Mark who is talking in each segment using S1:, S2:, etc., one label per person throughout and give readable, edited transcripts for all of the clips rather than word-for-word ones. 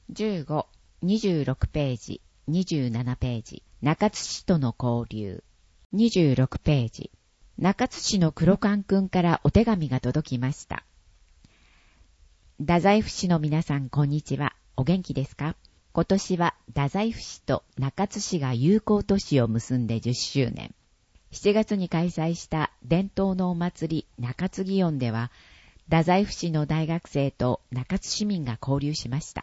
S1: 15、26ページ、27ページ、中津市との交流。26ページ、中津市の黒缶くんからお手紙が届きました。太宰府市の皆さん、こんにちは。お元気ですか？今年は太宰府市と中津市が友好都市を結んで10周年。7月に開催した伝統のお祭り中津祇園では、太宰府市の大学生と中津市民が交流しました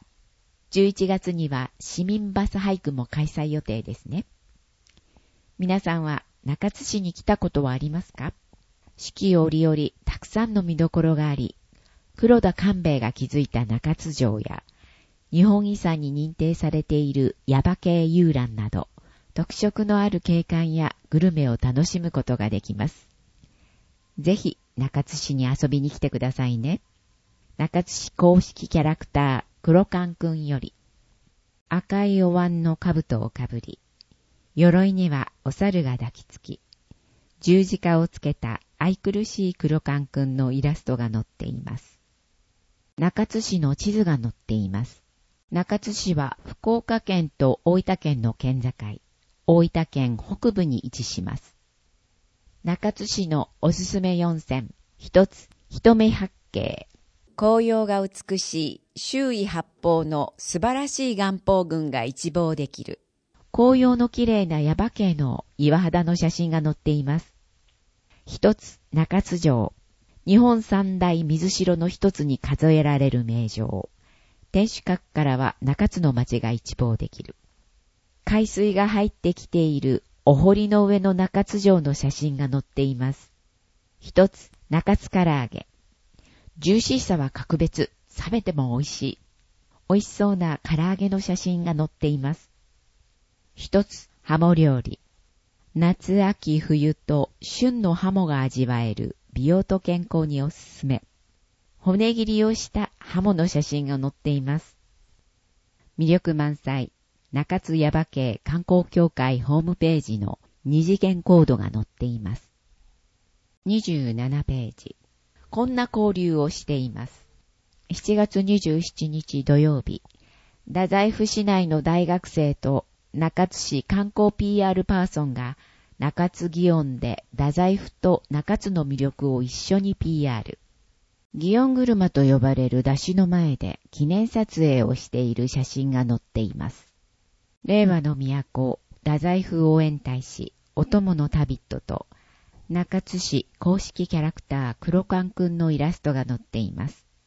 S1: 。11月には市民バスハイクも開催予定ですね。皆さんは中津市に来たことはありますか？四季折々たくさんの見どころがあり、黒田官兵衛が築いた中津城や、日本遺産に認定されている耶馬渓遊覧など、特色のある景観やグルメを楽しむことができます。ぜひ中津市に遊びに来てくださいね。中津市公式キャラクター黒缶くんより、赤いお椀の兜をかぶり、鎧にはお猿が抱きつき、十字架をつけた愛くるしい黒缶くんのイラストが載っています。中津市の地図が載っています。中津市は福岡県と大分県の県境、大分県北部に位置します。中津市のおすすめ4選、一つ、一目八景。紅葉が美しい周囲八方の素晴らしい岩峰群が一望できる。紅葉の綺麗な耶馬渓の岩肌の写真が載っています。一つ、中津城。日本三大水城の一つに数えられる名城。天守閣からは中津の町が一望できる。海水が入ってきているお堀の上の中津城の写真が載っています。一つ、中津唐揚げ。ジューシーさは格別、冷めても美味しい。美味しそうな唐揚げの写真が載っています。一つ、ハモ料理。夏、秋、冬と旬のハモが味わえる美容と健康におすすめ。骨切りをしたハモの写真が載っています。魅力満載、中津耶馬渓観光協会ホームページの二次元コードが載っています。27ページ。こんな交流をしています。7月27日土曜日、太宰府市内の大学生と中津市観光 PR パーソンが中津祇園で太宰府と中津の魅力を一緒に PR。祇園車と呼ばれる山車の前で記念撮影をしている写真が載っています。令和の都、太宰府応援大使、お供のタビットと、中津市公式キャラクター黒缶くんのイラストが載っています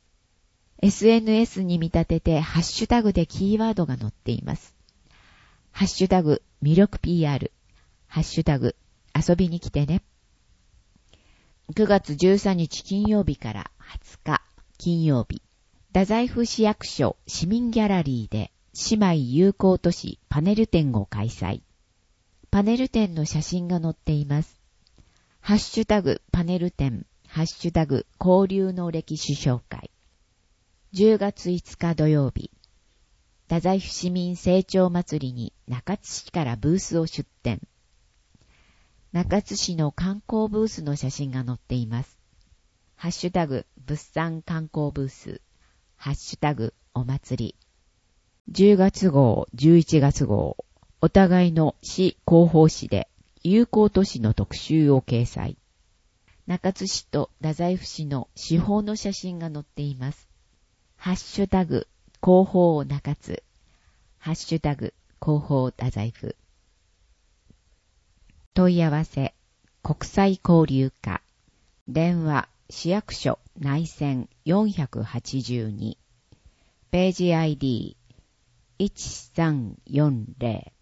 S1: 。SNS に見立ててハッシュタグでキーワードが載っています。ハッシュタグ魅力 PR、ハッシュタグ遊びに来てね。9月13日金曜日から20日金曜日、太宰府市役所市民ギャラリーで姉妹友好都市パネル展を開催。パネル展の写真が載っています。ハッシュタグパネル展、ハッシュタグ交流の歴史紹介。10月5日土曜日、太宰府市民成長祭りに中津市からブースを出展。中津市の観光ブースの写真が載っています。ハッシュタグ物産観光ブース、ハッシュタグお祭り。10月号、11月号、お互いの市広報誌で友好都市の特集を掲載。中津市と太宰府市の市報の写真が載っています。ハッシュタグ広報中津、ハッシュタグ広報太宰府。問い合わせ、国際交流課、電話、市役所内線482、ページ ID1340